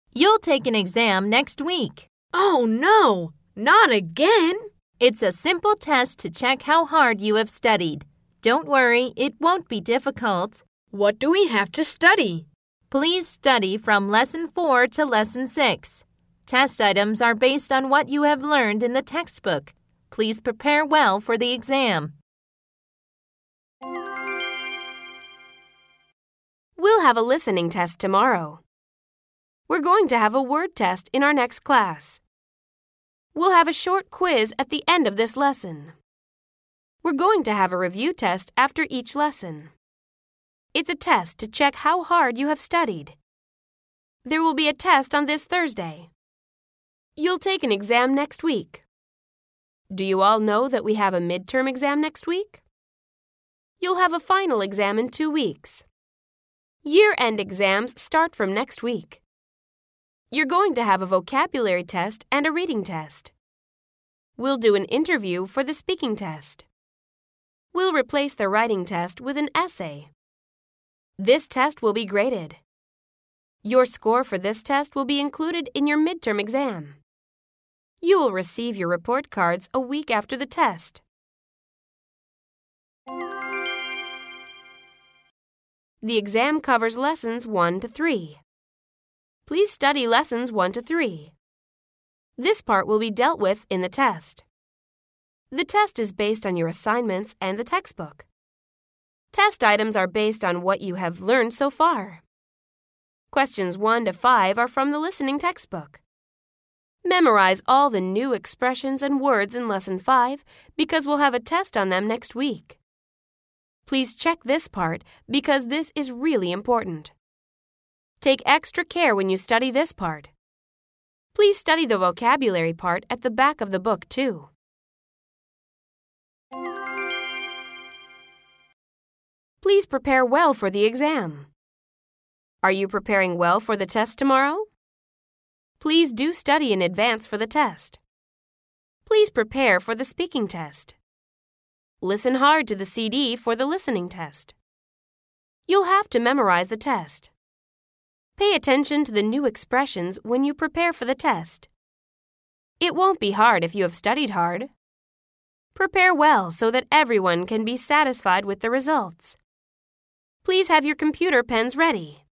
You'll take an exam next week. Oh no, not again! It's a simple test to check how hard you have studied. Don't worry, it won't be difficult. What do we have to study? Please study from Lesson 4 to Lesson 6. Test items are based on what you have learned in the textbook. Please prepare well for the exam. We'll have a listening test tomorrow. We're going to have a word test in our next class. We'll have a short quiz at the end of this lesson. We're going to have a review test after each lesson. It's a test to check how hard you have studied. There will be a test on this Thursday. You'll take an exam next week. Do you all know that we have a midterm exam next week? You'll have a final exam in 2 weeks. Year-end exams start from next week. You're going to have a vocabulary test and a reading test. We'll do an interview for the speaking test. We'll replace the writing test with an essay. This test will be graded. Your score for this test will be included in your midterm exam. You will receive your report cards a week after the test. The exam covers lessons 1 to 3. Please study lessons 1 to 3. This part will be dealt with in the test. The test is based on your assignments and the textbook. Test items are based on what you have learned so far. Questions 1 to 5 are from the listening textbook. Memorize all the new expressions and words in Lesson 5 because we'll have a test on them next week. Please check this part because this is really important. Take extra care when you study this part. Please study the vocabulary part at the back of the book too. Please prepare well for the exam. Are you preparing well for the test tomorrow? Please do study in advance for the test. Please prepare for the speaking test. Listen hard to the CD for the listening test. You'll have to memorize the test. Pay attention to the new expressions when you prepare for the test. It won't be hard if you have studied hard. Prepare well so that everyone can be satisfied with the results. Please have your computer pens ready.